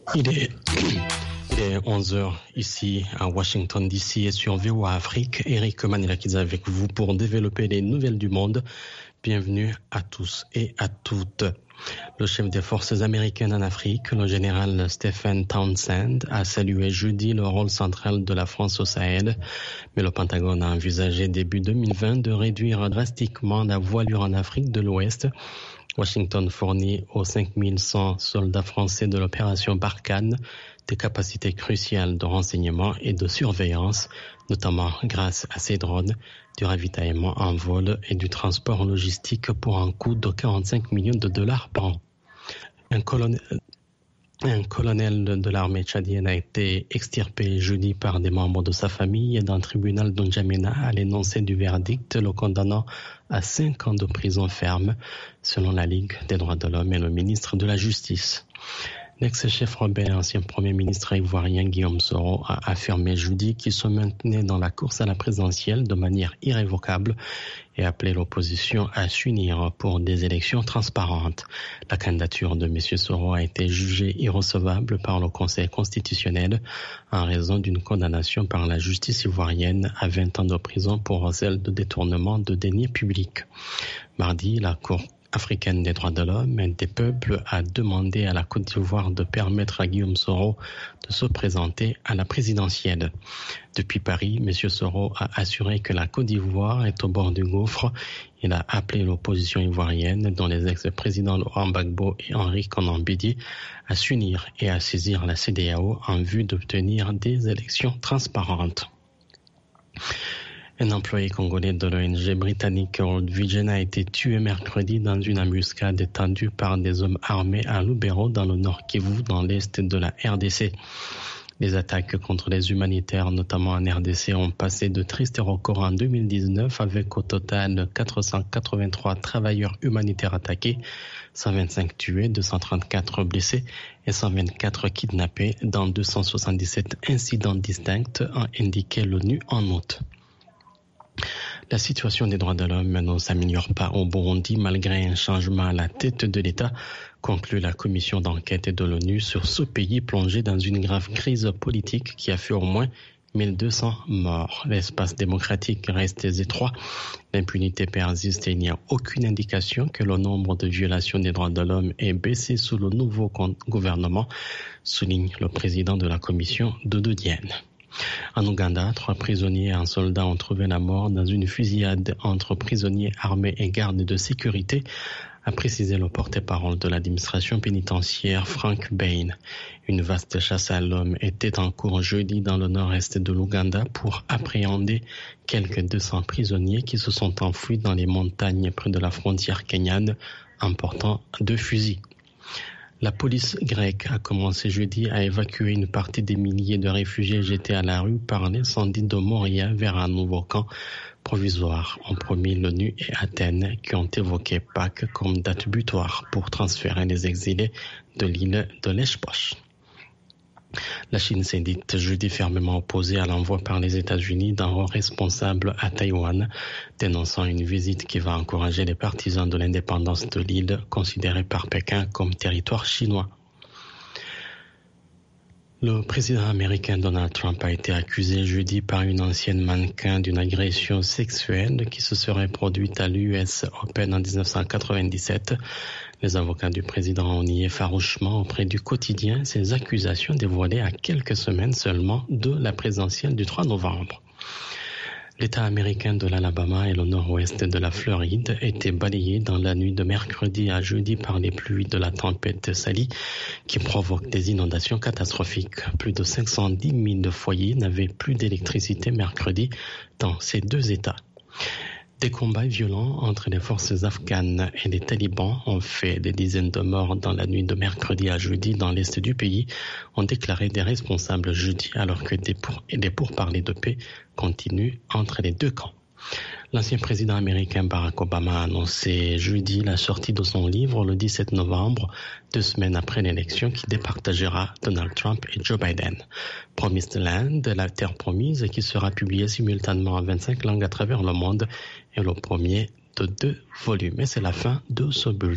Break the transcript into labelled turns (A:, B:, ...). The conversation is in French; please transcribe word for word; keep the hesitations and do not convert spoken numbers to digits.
A: Il est, il est onze heures ici à Washington D C et sur V O A Afrique. Eric Manilakidze avec vous pour développer les nouvelles du monde. Bienvenue à tous et à toutes. Le chef des forces américaines en Afrique, le général Stephen Townsend, a salué jeudi le rôle central de la France au Sahel, mais le Pentagone a envisagé début deux mille vingt de réduire drastiquement la voilure en Afrique de l'Ouest. Washington fournit aux cinq mille cent soldats français de l'opération Barkhane des capacités cruciales de renseignement et de surveillance, notamment grâce à ces drones, du ravitaillement en vol et du transport logistique pour un coût de quarante-cinq millions de dollars par an. Un colonel, un colonel de l'armée tchadienne a été extirpé jeudi par des membres de sa famille d'un tribunal de N'Djamena à l'énoncé du verdict le condamnant à cinq ans de prison ferme, selon la Ligue des droits de l'homme et le ministre de la Justice. L'ex-chef rebelle et ancien premier ministre ivoirien Guillaume Soro a affirmé jeudi qu'il se maintenait dans la course à la présidentielle de manière irrévocable et appelé l'opposition à s'unir pour des élections transparentes. La candidature de M. Soro a été jugée irrecevable par le Conseil constitutionnel en raison d'une condamnation par la justice ivoirienne à vingt ans de prison pour zèle de détournement de deniers publics. Mardi, la Cour africaine des droits de l'homme et des peuples a demandé à la Côte d'Ivoire de permettre à Guillaume Soro de se présenter à la présidentielle. Depuis Paris, M. Soro a assuré que la Côte d'Ivoire est au bord du gouffre. Il a appelé l'opposition ivoirienne, dont les ex-présidents Laurent Gbagbo et Henri Konan Bédié, à s'unir et à saisir la C E D E A O en vue d'obtenir des élections transparentes. Un employé congolais de l'O N G britannique World Vision a été tué mercredi dans une embuscade tendue par des hommes armés à Lubero dans le nord Kivu, dans l'est de la R D C. Les attaques contre les humanitaires, notamment en R D C, ont passé de tristes records en deux mille dix-neuf avec au total quatre cent quatre-vingt-trois travailleurs humanitaires attaqués, cent vingt-cinq tués, deux cent trente-quatre blessés et cent vingt-quatre kidnappés dans deux cent soixante-dix-sept incidents distincts, a indiqué l'ONU en août. La situation des droits de l'homme ne s'améliore pas au Burundi malgré un changement à la tête de l'État, conclut la commission d'enquête de l'ONU sur ce pays plongé dans une grave crise politique qui a fait au moins mille deux cents morts. L'espace démocratique reste étroit, l'impunité persiste et il n'y a aucune indication que le nombre de violations des droits de l'homme ait baissé sous le nouveau gouvernement, souligne le président de la commission, Dodo Diène. En Ouganda, trois prisonniers et un soldat ont trouvé la mort dans une fusillade entre prisonniers armés et gardes de sécurité, a précisé le porte-parole de l'administration pénitentiaire Frank Bain. Une vaste chasse à l'homme était en cours jeudi dans le nord-est de l'Ouganda pour appréhender quelques deux cents prisonniers qui se sont enfouis dans les montagnes près de la frontière kenyane en portant deux fusils. La police grecque a commencé jeudi à évacuer une partie des milliers de réfugiés jetés à la rue par l'incendie de Moria vers un nouveau camp provisoire, ont promis l'ONU et Athènes qui ont évoqué Pâques comme date butoir pour transférer les exilés de l'île de Lesbos. La Chine s'est dite jeudi fermement opposée à l'envoi par les États-Unis d'un haut responsable à Taïwan, dénonçant une visite qui va encourager les partisans de l'indépendance de l'île, considérée par Pékin comme territoire chinois. Le président américain Donald Trump a été accusé jeudi par une ancienne mannequin d'une agression sexuelle qui se serait produite à l'U S Open en dix-neuf cent quatre-vingt-dix-sept. Les avocats du président ont nié farouchement auprès du quotidien ces accusations dévoilées à quelques semaines seulement de la présidentielle du trois novembre. L'État américain de l'Alabama et le nord-ouest de la Floride étaient balayés dans la nuit de mercredi à jeudi par les pluies de la tempête Sally qui provoquent des inondations catastrophiques. Plus de cinq cent dix mille foyers n'avaient plus d'électricité mercredi dans ces deux États. Des combats violents entre les forces afghanes et les talibans ont fait des dizaines de morts dans la nuit de mercredi à jeudi dans l'est du pays, ont déclaré des responsables jeudi alors que des, pour, des pourparlers de paix continuent entre les deux camps. L'ancien président américain Barack Obama a annoncé jeudi la sortie de son livre le dix-sept novembre, deux semaines après l'élection qui départagera Donald Trump et Joe Biden. Promised Land, la terre promise, qui sera publié simultanément en vingt-cinq langues à travers le monde, est le premier de deux volumes. Et c'est la fin de ce bulletin.